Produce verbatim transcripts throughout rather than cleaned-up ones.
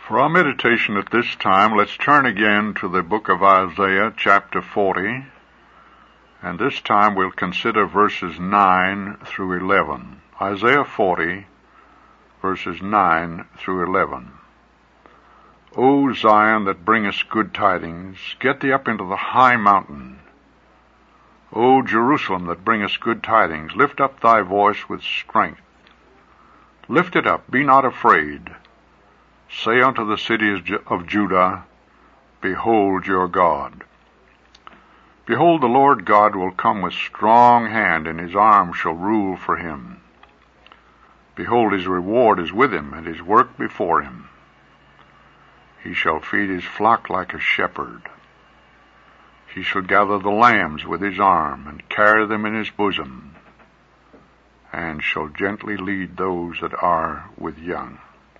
For our meditation at this time, let's turn again to the book of Isaiah, chapter forty, and this time we'll consider verses nine through eleven. Isaiah forty, verses nine through eleven. O Zion, that bringest good tidings, get thee up into the high mountain. O Jerusalem, that bringest good tidings, lift up thy voice with strength. Lift it up, be not afraid. Say unto the cities of Judah, Behold your God. Behold, the Lord God will come with strong hand, and his arm shall rule for him. Behold, his reward is with him, and his work before him. He shall feed his flock like a shepherd. He shall gather the lambs with his arm, and carry them in his bosom, and shall gently lead those that are with young.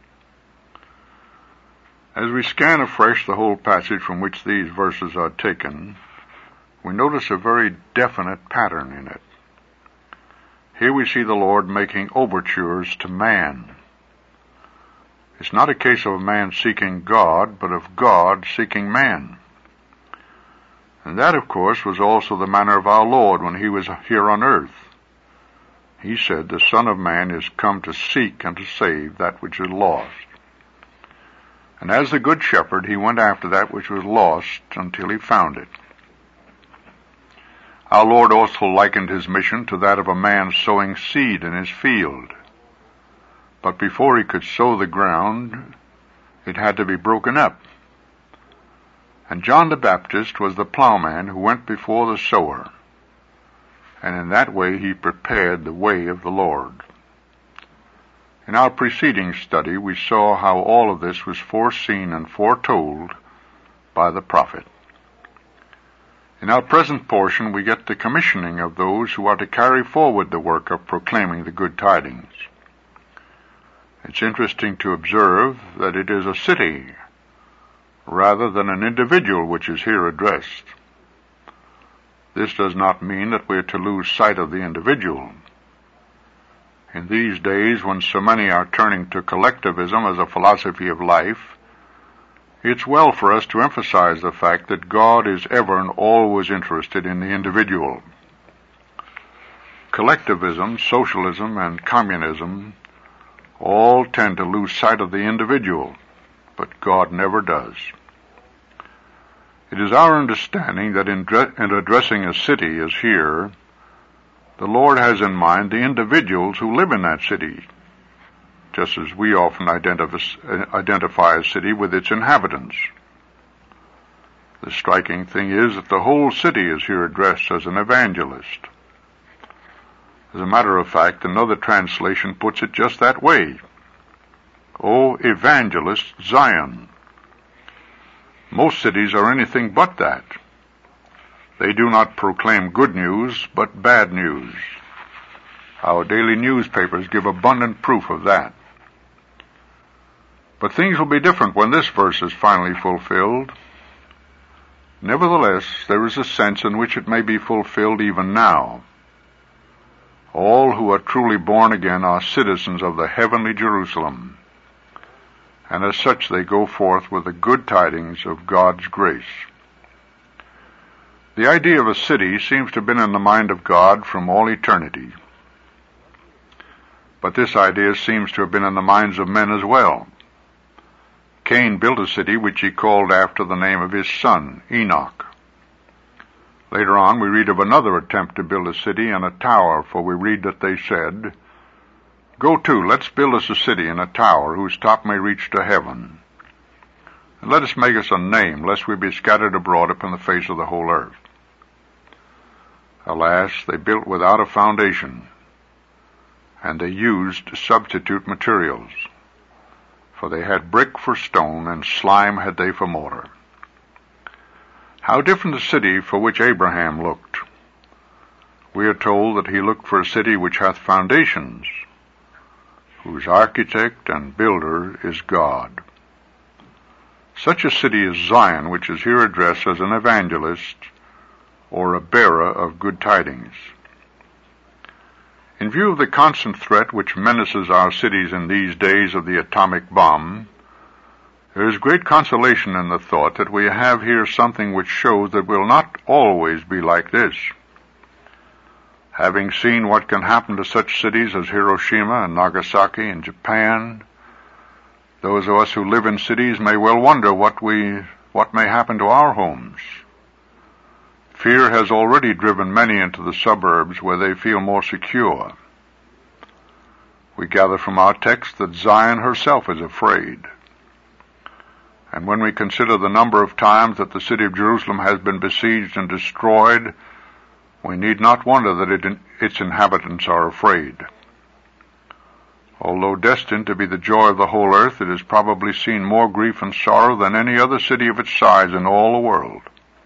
As we scan afresh the whole passage from which these verses are taken, we notice a very definite pattern in it. Here we see the Lord making overtures to man. It's not a case of a man seeking God, but of God seeking man. And that, of course, was also the manner of our Lord when he was here on earth. He said, The Son of Man is come to seek and to save that which is lost. And as the Good Shepherd, he went after that which was lost until he found it. Our Lord also likened his mission to that of a man sowing seed in his field. But before he could sow the ground, it had to be broken up. And John the Baptist was the plowman who went before the sower, and in that way he prepared the way of the Lord. In our preceding study, we saw how all of this was foreseen and foretold by the prophet. In our present portion, we get the commissioning of those who are to carry forward the work of proclaiming the good tidings. It's interesting to observe that it is a city rather than an individual which is here addressed. This does not mean that we are to lose sight of the individual. In these days, when so many are turning to collectivism as a philosophy of life, it's well for us to emphasize the fact that God is ever and always interested in the individual. Collectivism, socialism, and communism all tend to lose sight of the individual, but God never does. It is our understanding that in, dre- in addressing a city as here, the Lord has in mind the individuals who live in that city, just as we often identif- identify a city with its inhabitants. The striking thing is that the whole city is here addressed as an evangelist. As a matter of fact, another translation puts it just that way. O evangelist Zion. Most cities are anything but that. They do not proclaim good news, but bad news. Our daily newspapers give abundant proof of that. But things will be different when this verse is finally fulfilled. Nevertheless, there is a sense in which it may be fulfilled even now. All who are truly born again are citizens of the heavenly Jerusalem, and as such they go forth with the good tidings of God's grace. The idea of a city seems to have been in the mind of God from all eternity. But this idea seems to have been in the minds of men as well. Cain built a city which he called after the name of his son, Enoch. Later on, we read of another attempt to build a city and a tower, for we read that they said, Go to, let's build us a city and a tower whose top may reach to heaven. And let us make us a name, lest we be scattered abroad upon the face of the whole earth. Alas, they built without a foundation, and they used substitute materials, for they had brick for stone, and slime had they for mortar. How different the city for which Abraham looked. We are told that he looked for a city which hath foundations, whose architect and builder is God. Such a city is Zion, which is here addressed as an evangelist or a bearer of good tidings. In view of the constant threat which menaces our cities in these days of the atomic bomb, There is great consolation in the thought that we have here something which shows that we'll not always be like this. Having seen what can happen to such cities as Hiroshima and Nagasaki in Japan, those of us who live in cities may well wonder what we, what may happen to our homes. Fear has already driven many into the suburbs where they feel more secure. We gather from our text that Zion herself is afraid. And when we consider the number of times that the city of Jerusalem has been besieged and destroyed, we need not wonder that it, its inhabitants are afraid. Although destined to be the joy of the whole earth, it has probably seen more grief and sorrow than any other city of its size in all the world.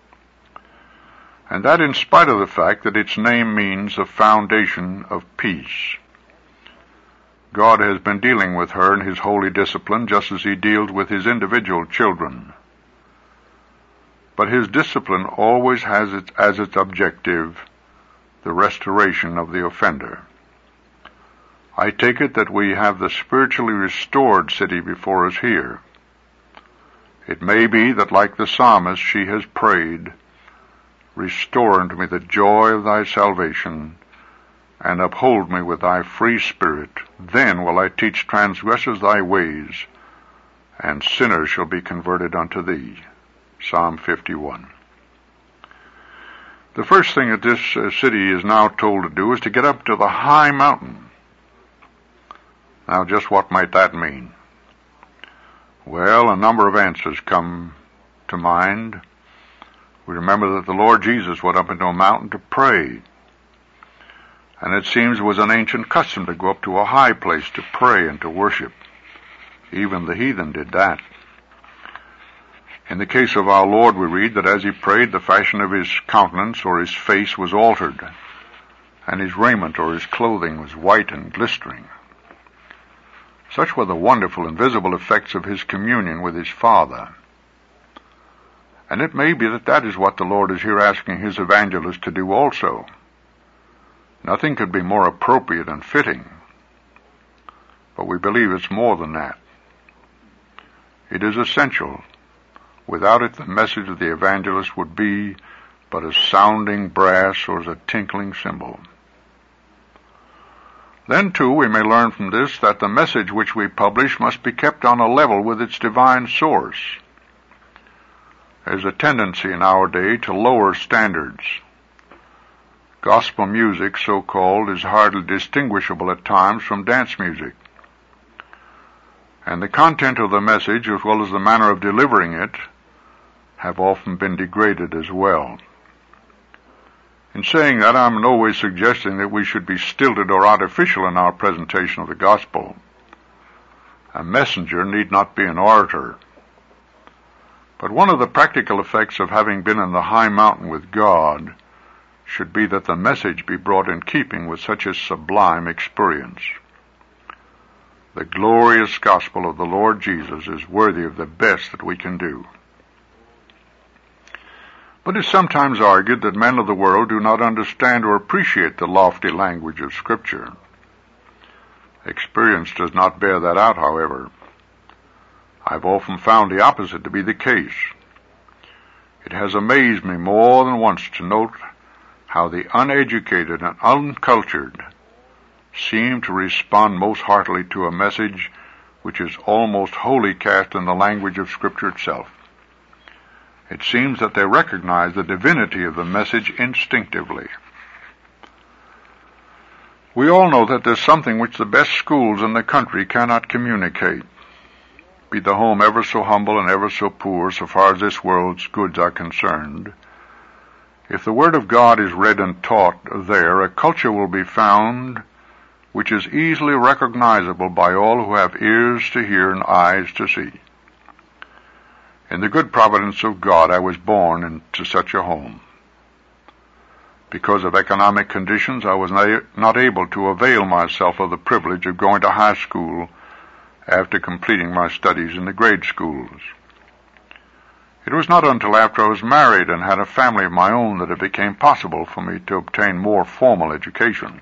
And that in spite of the fact that its name means the foundation of peace. God has been dealing with her in his holy discipline just as he deals with his individual children. But his discipline always has it as its objective the restoration of the offender. I take it that we have the spiritually restored city before us here. It may be that like the psalmist she has prayed, "Restore unto me the joy of thy salvation, and uphold me with thy free spirit. Then will I teach transgressors thy ways, and sinners shall be converted unto thee." Psalm fifty-one. The first thing that this uh, city is now told to do is to get up to the high mountain. Now, just what might that mean? Well, a number of answers come to mind. We remember that the Lord Jesus went up into a mountain to pray. And it seems it was an ancient custom to go up to a high place to pray and to worship. Even the heathen did that. In the case of our Lord, we read that as he prayed, the fashion of his countenance or his face was altered, and his raiment or his clothing was white and glistering. Such were the wonderful and visible effects of his communion with his Father. And it may be that that is what the Lord is here asking his evangelist to do also. Nothing could be more appropriate and fitting. But we believe it's more than that. It is essential. Without it, the message of the evangelist would be but as sounding brass or as a tinkling cymbal. Then, too, we may learn from this that the message which we publish must be kept on a level with its divine source. There's a tendency in our day to lower standards. Gospel music, so-called, is hardly distinguishable at times from dance music. And the content of the message, as well as the manner of delivering it, have often been degraded as well. In saying that, I'm in no way suggesting that we should be stilted or artificial in our presentation of the gospel. A messenger need not be an orator. But one of the practical effects of having been in the high mountain with God should be that the message be brought in keeping with such a sublime experience. The glorious gospel of the Lord Jesus is worthy of the best that we can do. But it's sometimes argued that men of the world do not understand or appreciate the lofty language of Scripture. Experience does not bear that out, however. I've often found the opposite to be the case. It has amazed me more than once to note how the uneducated and uncultured seem to respond most heartily to a message which is almost wholly cast in the language of Scripture itself. It seems that they recognize the divinity of the message instinctively. We all know that there's something which the best schools in the country cannot communicate. Be the home ever so humble and ever so poor, so far as this world's goods are concerned, if the Word of God is read and taught there, a culture will be found which is easily recognizable by all who have ears to hear and eyes to see. In the good providence of God, I was born into such a home. Because of economic conditions, I was not able to avail myself of the privilege of going to high school after completing my studies in the grade schools. It was not until after I was married and had a family of my own that it became possible for me to obtain more formal education.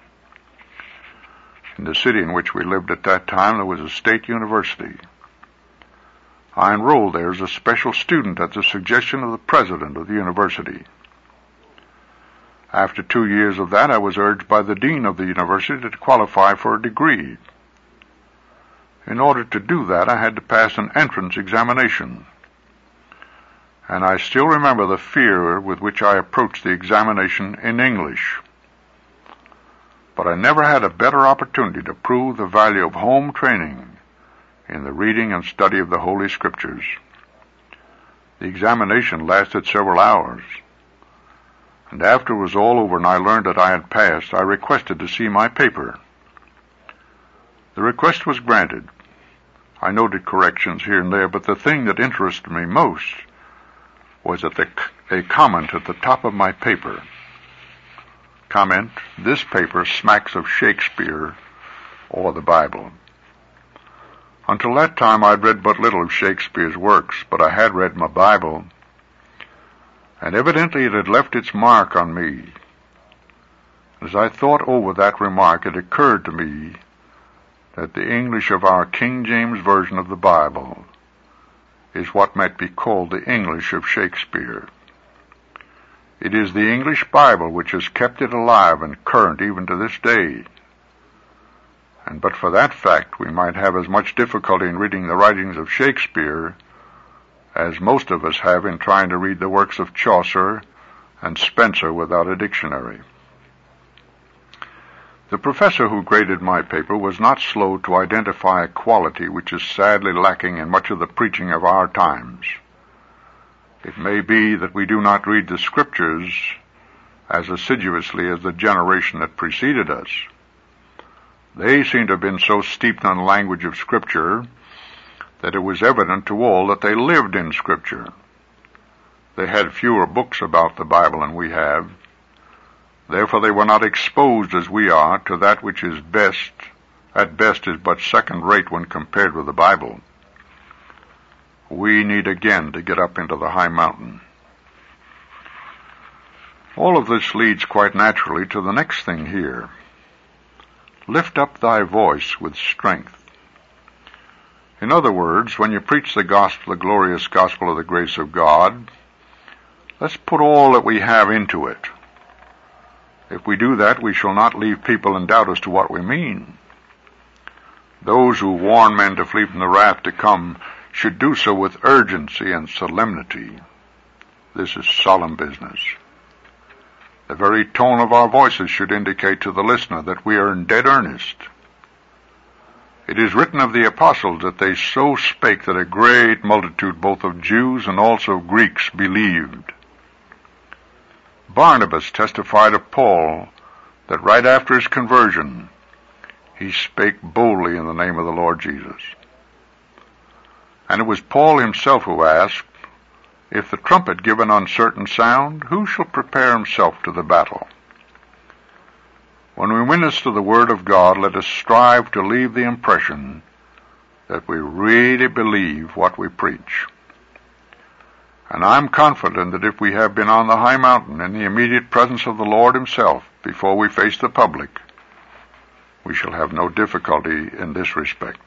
In the city in which we lived at that time, there was a state university. I enrolled there as a special student at the suggestion of the president of the university. After two years of that, I was urged by the dean of the university to qualify for a degree. In order to do that, I had to pass an entrance examination. And I still remember the fear with which I approached the examination in English. But I never had a better opportunity to prove the value of home training in the reading and study of the Holy Scriptures. The examination lasted several hours, and after it was all over and I learned that I had passed, I requested to see my paper. The request was granted. I noted corrections here and there, but the thing that interested me most was that the, a comment at the top of my paper. Comment, "This paper smacks of Shakespeare or the Bible." Until that time I'd read but little of Shakespeare's works, but I had read my Bible, and evidently it had left its mark on me. As I thought over that remark, it occurred to me that the English of our King James Version of the Bible is what might be called the English of Shakespeare. It is the English Bible which has kept it alive and current even to this day. And but for that fact, we might have as much difficulty in reading the writings of Shakespeare as most of us have in trying to read the works of Chaucer and Spencer without a dictionary. The professor who graded my paper was not slow to identify a quality which is sadly lacking in much of the preaching of our times. It may be that we do not read the Scriptures as assiduously as the generation that preceded us. They seem to have been so steeped in the language of Scripture that it was evident to all that they lived in Scripture. They had fewer books about the Bible than we have. Therefore they were not exposed as we are to that which is best, at best is but second-rate when compared with the Bible. We need again to get up into the high mountain. All of this leads quite naturally to the next thing here. Lift up thy voice with strength. In other words, when you preach the gospel, the glorious gospel of the grace of God, let's put all that we have into it. If we do that, we shall not leave people in doubt as to what we mean. Those who warn men to flee from the wrath to come should do so with urgency and solemnity. This is solemn business. The very tone of our voices should indicate to the listener that we are in dead earnest. It is written of the apostles that they so spake that a great multitude both of Jews and also of Greeks believed. Barnabas testified of Paul that right after his conversion, he spake boldly in the name of the Lord Jesus. And it was Paul himself who asked, "If the trumpet give an uncertain sound, who shall prepare himself to the battle?" When we minister the Word of God, let us strive to leave the impression that we really believe what we preach. And I'm confident that if we have been on the high mountain in the immediate presence of the Lord himself before we face the public, we shall have no difficulty in this respect.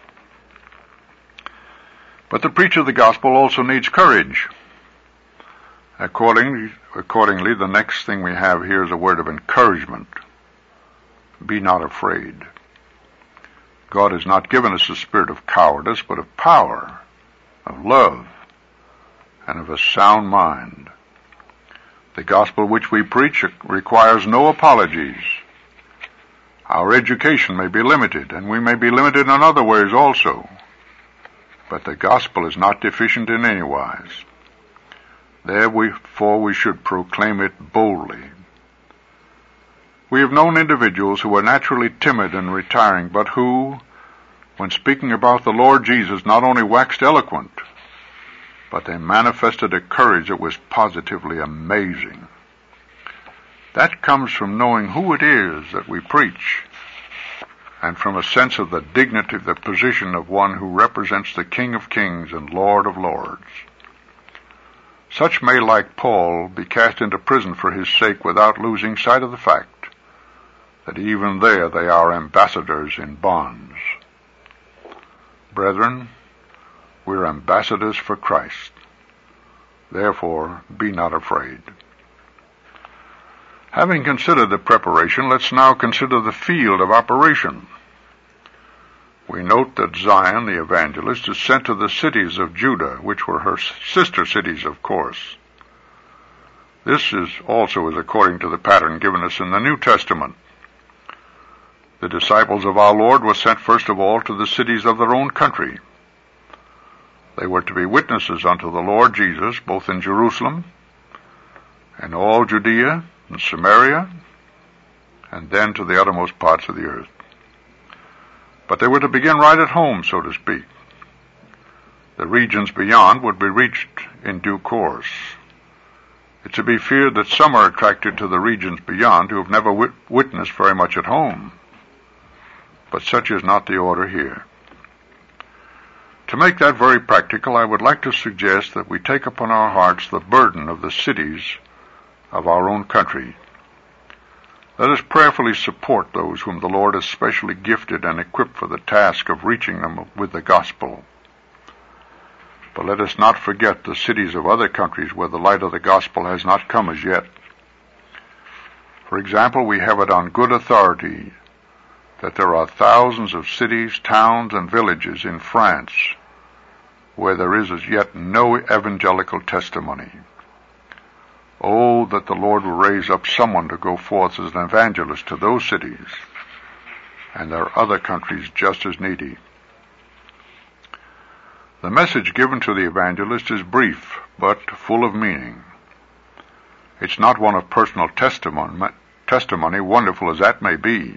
But the preacher of the gospel also needs courage. Accordingly, accordingly, the next thing we have here is a word of encouragement. Be not afraid. God has not given us a spirit of cowardice, but of power, of love, and of a sound mind. The gospel which we preach requires no apologies. Our education may be limited, and we may be limited in other ways also, but the gospel is not deficient in any wise. Therefore we should proclaim it boldly. We have known individuals who were naturally timid and retiring, but who, when speaking about the Lord Jesus, not only waxed eloquent, but they manifested a courage that was positively amazing. That comes from knowing who it is that we preach, and from a sense of the dignity of the position of one who represents the King of Kings and Lord of Lords. Such may, like Paul, be cast into prison for his sake without losing sight of the fact that even there they are ambassadors in bonds. Brethren, We're ambassadors for Christ. Therefore, be not afraid. Having considered the preparation, let's now consider the field of operation. We note that Zion, the evangelist, is sent to the cities of Judah, which were her sister cities, of course. This is also is according to the pattern given us in the New Testament. The disciples of our Lord were sent first of all to the cities of their own country. They were to be witnesses unto the Lord Jesus, both in Jerusalem and all Judea and Samaria, and then to the uttermost parts of the earth. But they were to begin right at home, so to speak. The regions beyond would be reached in due course. It's to be feared that some are attracted to the regions beyond who have never wit- witnessed very much at home. But such is not the order here. To make that very practical, I would like to suggest that we take upon our hearts the burden of the cities of our own country. Let us prayerfully support those whom the Lord has specially gifted and equipped for the task of reaching them with the gospel. But let us not forget the cities of other countries where the light of the gospel has not come as yet. For example, we have it on good authority that there are thousands of cities, towns, and villages in France where there is as yet no evangelical testimony. Oh, that the Lord will raise up someone to go forth as an evangelist to those cities, and there are other countries just as needy. The message given to the evangelist is brief, but full of meaning. It's not one of personal testimony, testimony, wonderful as that may be.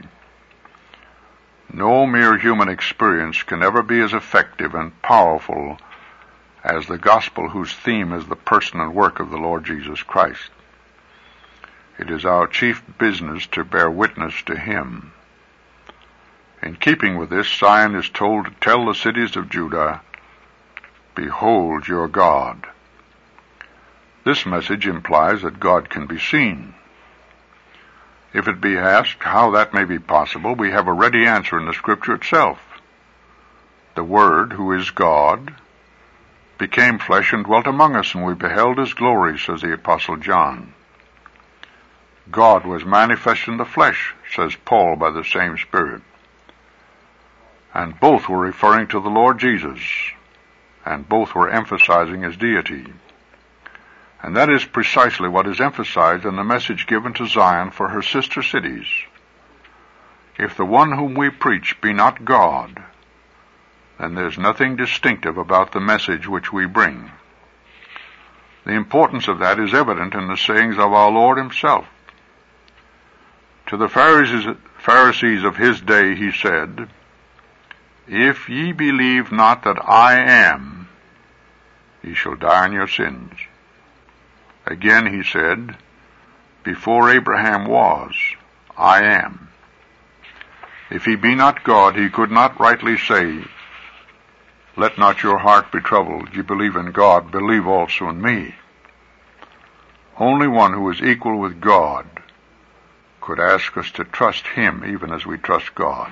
No mere human experience can ever be as effective and powerful as the gospel whose theme is the person and work of the Lord Jesus Christ. It is our chief business to bear witness to him. In keeping with this, Zion is told to tell the cities of Judah, "Behold your God." This message implies that God can be seen. If it be asked how that may be possible, we have a ready answer in the Scripture itself. The Word, who is God, became flesh and dwelt among us, and we beheld his glory, says the Apostle John. God was manifest in the flesh, says Paul by the same Spirit. And both were referring to the Lord Jesus, and both were emphasizing his deity. And that is precisely what is emphasized in the message given to Zion for her sister cities. If the one whom we preach be not God, then there's nothing distinctive about the message which we bring. The importance of that is evident in the sayings of our Lord himself. To the Pharisees, Pharisees of his day he said, "If ye believe not that I am, ye shall die in your sins." Again he said, "Before Abraham was, I am." If he be not God, he could not rightly say, "Let not your heart be troubled. Ye believe in God, believe also in me." Only one who is equal with God could ask us to trust him even as we trust God.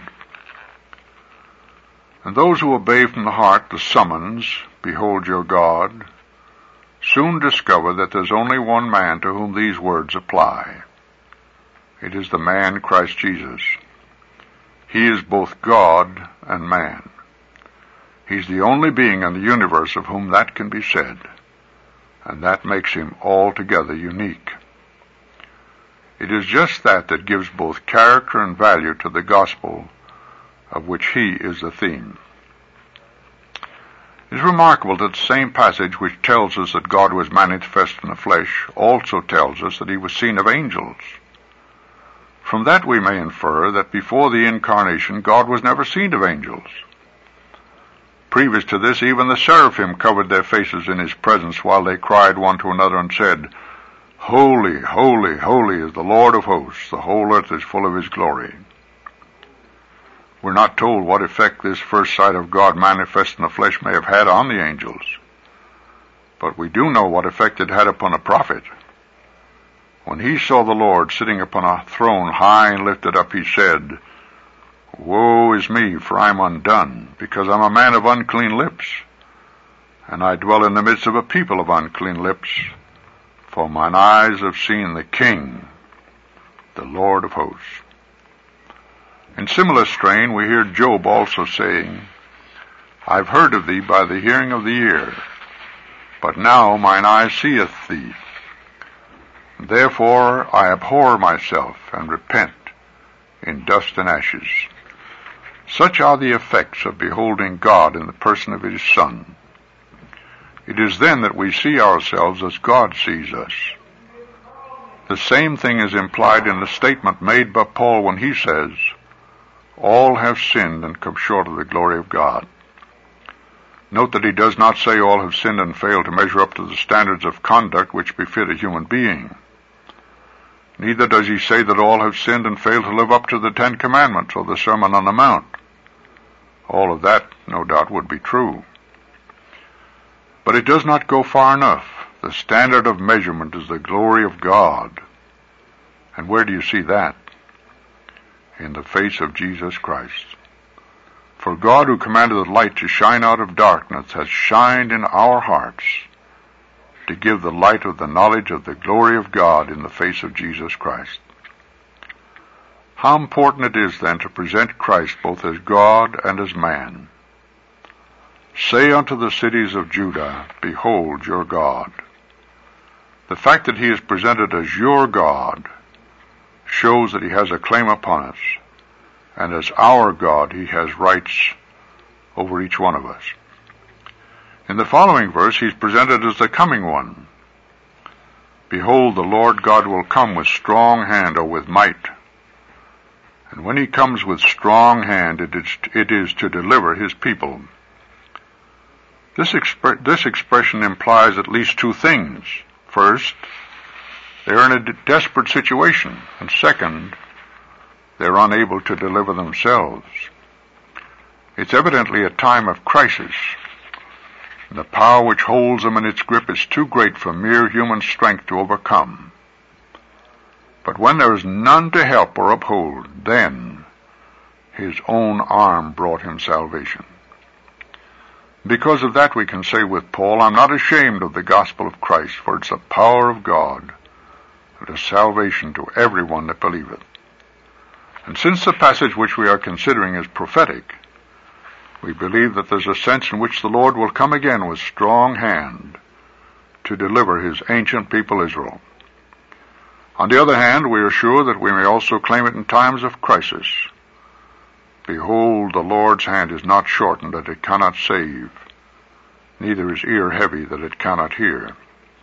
And those who obey from the heart the summons, "Behold your God," soon discover that there's only one man to whom these words apply. It is the man Christ Jesus. He is both God and man. He's the only being in the universe of whom that can be said, and that makes him altogether unique. It is just that that gives both character and value to the gospel of which he is the theme. It is remarkable that the same passage which tells us that God was manifest in the flesh also tells us that he was seen of angels. From that we may infer that before the incarnation God was never seen of angels. Previous to this, even the seraphim covered their faces in his presence while they cried one to another and said, "Holy, holy, holy is the Lord of hosts. The whole earth is full of his glory." We're not told what effect this first sight of God manifest in the flesh may have had on the angels, but we do know what effect it had upon a prophet. When he saw the Lord sitting upon a throne high and lifted up, he said, "Woe is me, for I'm undone, because I'm a man of unclean lips, and I dwell in the midst of a people of unclean lips, for mine eyes have seen the King, the Lord of hosts. In similar strain we hear Job also saying, I've heard of thee by the hearing of the ear, but now mine eye seeth thee. Therefore I abhor myself and repent in dust and ashes. Such are the effects of beholding God in the person of his Son. It is then that we see ourselves as God sees us. The same thing is implied in the statement made by Paul when he says, all have sinned and come short of the glory of God. Note that he does not say all have sinned and failed to measure up to the standards of conduct which befit a human being. Neither does he say that all have sinned and failed to live up to the Ten Commandments or the Sermon on the Mount. All of that, no doubt, would be true. But it does not go far enough. The standard of measurement is the glory of God. And where do you see that? In the face of Jesus Christ. For God, who commanded the light to shine out of darkness, has shined in our hearts to give the light of the knowledge of the glory of God in the face of Jesus Christ. How important it is then to present Christ both as God and as man. Say unto the cities of Judah, behold your God. The fact that he is presented as your God shows that he has a claim upon us, and as our God he has rights over each one of us. In the following verse he's presented as the coming one. Behold, the Lord God will come with strong hand or with might. And when he comes with strong hand, it is, it is to deliver his people. This, expre- this expression implies at least two things. First, they're in a de- desperate situation. And second, they're unable to deliver themselves. It's evidently a time of crisis. And the power which holds them in its grip is too great for mere human strength to overcome. But when there is none to help or uphold, then his own arm brought him salvation. Because of that we can say with Paul, I'm not ashamed of the gospel of Christ, for it's the power of God unto salvation to everyone that believeth. And since the passage which we are considering is prophetic, we believe that there's a sense in which the Lord will come again with strong hand to deliver his ancient people Israel. On the other hand, we are sure that we may also claim it in times of crisis. Behold, the Lord's hand is not shortened that it cannot save, neither is ear heavy that it cannot hear.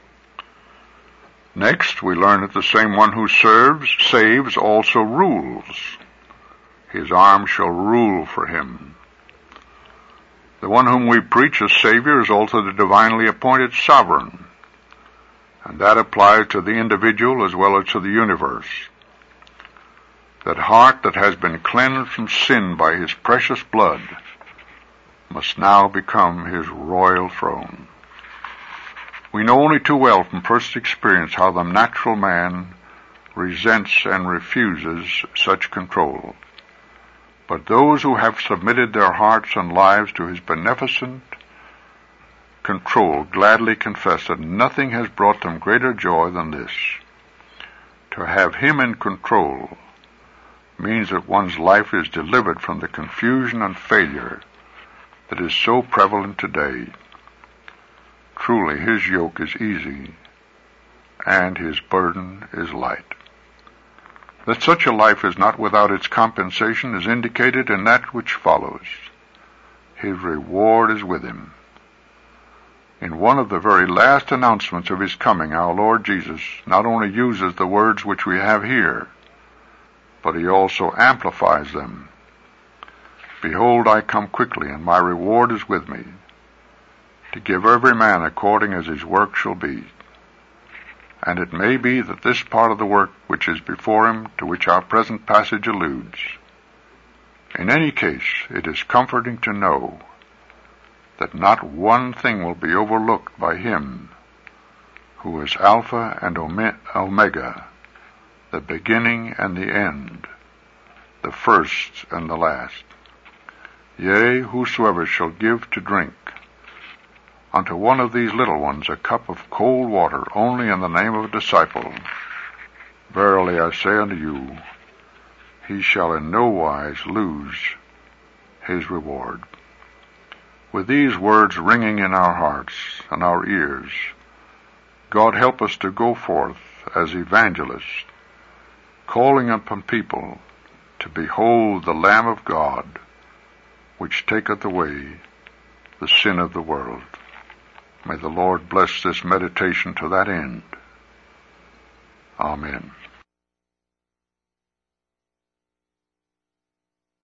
Next, we learn that the same one who serves, saves, also rules. His arm shall rule for him. The one whom we preach as Savior is also the divinely appointed sovereign, and that applies to the individual as well as to the universe. That heart that has been cleansed from sin by his precious blood must now become his royal throne. We know only too well from first experience how the natural man resents and refuses such control. But those who have submitted their hearts and lives to his beneficent control gladly confess that nothing has brought them greater joy than this. To have him in control means that one's life is delivered from the confusion and failure that is so prevalent today. Truly, his yoke is easy, and his burden is light. That such a life is not without its compensation is indicated in that which follows. His reward is with him. In one of the very last announcements of his coming, our Lord Jesus not only uses the words which we have here, but he also amplifies them. Behold, I come quickly, and my reward is with me, to give every man according as his work shall be. And it may be that this part of the work which is before him, to which our present passage alludes. In any case, it is comforting to know that not one thing will be overlooked by him who is Alpha and Omega, the beginning and the end, the first and the last. Yea, whosoever shall give to drink unto one of these little ones a cup of cold water only in the name of a disciple, verily I say unto you, he shall in no wise lose his reward. With these words ringing in our hearts and our ears, God help us to go forth as evangelists, calling upon people to behold the Lamb of God, which taketh away the sin of the world. May the Lord bless this meditation to that end. Amen.